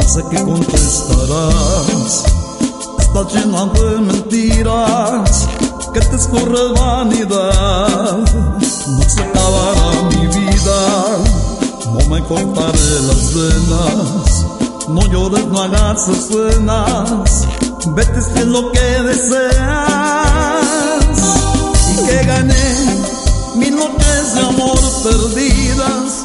sé que contestarás. Estás llena de mentiras, que te escurre vanidad. No se acabará mi vida, no me cortaré las venas. No llores, no hagas escenas, vete si es lo que deseas. Y que gané 1000 noches de amor perdidas,